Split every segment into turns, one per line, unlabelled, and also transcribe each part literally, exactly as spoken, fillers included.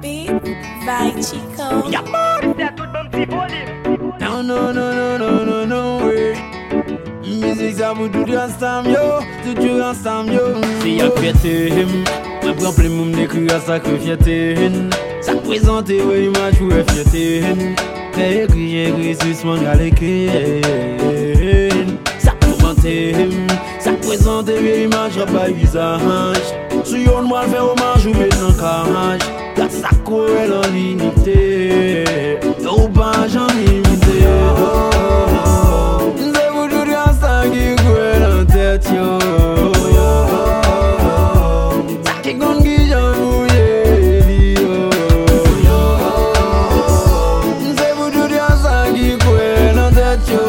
beat by Chico.
Y'a pas de tout bon petit volume.
No, no, no, no, no, no, no way. Musique ça vous tout ensemble yo, tout ensemble yo. Si y'a fêté him, ma prend moun d'écrire à sacrifier him. Ça présente ouais image ou fêté him. T'es écrit écrit sur mon galéké. Ça présente him, ça présente ouais image à visage. Si yon moi faire hommage ou maintenant carrage. La saco elle en limité. Yo pas j'en limité. C'est vous tout ensemble qui coule en tête yo. Ça qui gon qui j'en mouillé yo. C'est vous tout ensemble qui coule en tête yo.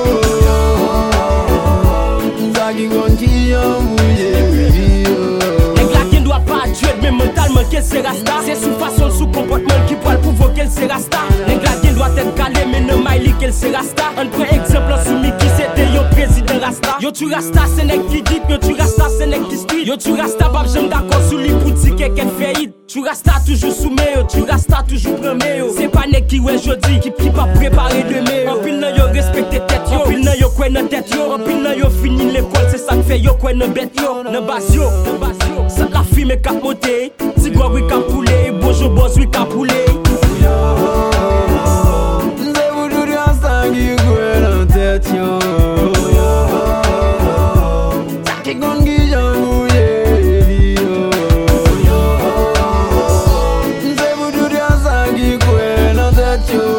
Ça qui gon qui j'en mouillé yo.
Mais mentalement qu'elle c'est rasta. C'est sous façon sous comportement qui pourra provoquer c'est rasta. Les gladien doit être calé mais ne maille qu'elle c'est rasta. Un prend exemple sous Mickey c'était yo président rasta. Yo tu rasta c'est nèg qui dit, yo tu rasta c'est nèg qui street. Yo tu rasta pas j'aime d'accord sous les boutiques qu'elle fait hit. Tu rasta toujours sous yo, tu rasta toujours premier yo. C'est pas nèg qui ouais jodi qui qui pas préparé demain. En pile nan yo respecter tête yo, en pile nan yo quoi nan tête yo, en pile nan yo fini l'école, c'est ça que fait yo quoi nan bête yo, nan bas yo, nan bas yo. Ça la fime cap monter. Si gwa oui ka poule, bonjour boss oui ka poule.
C'est vous tout ensemble qui coule en tête yo. Ça qui gon qui j'en mouillé yo. C'est vous tout ensemble qui coule en tête yo.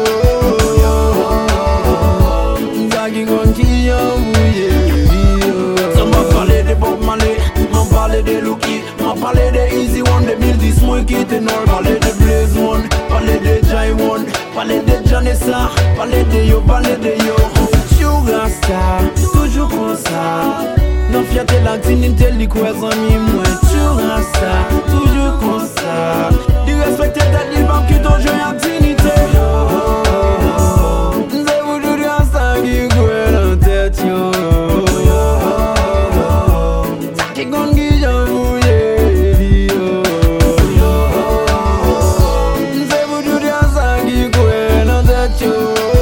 Ça qui gon qui j'en mouillé yo. Ça m'a parlé de Bob Marley, m'a parlé de Lucky, m'a parlé de Easy One, de Bill This moi qui était nord. Parler de Blaze One, parler de Jai One, parler de Janessa, parler de yo, parler de yo. Tu rasta, toujours comme ça. Non fierté la dignité, li quoi amis moi. Tu rasta, toujours comme ça. Di respecter tête, il va qui ton jeu en dignité. C'est vous tout ensemble qui coule en tête yo. Ça qui gon qui j'en mouillé yo. C'est vous tout ensemble qui coule en tête yo.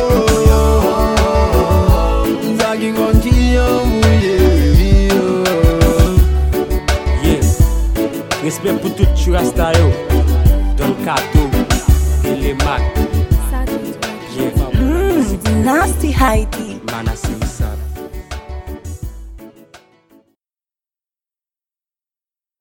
Ça qui gon qui j'en mouillé yo.
Yeah, respect pour tout tu rasta yo. Don Kato, et les Mac. Yeah.
Nasty Heidi.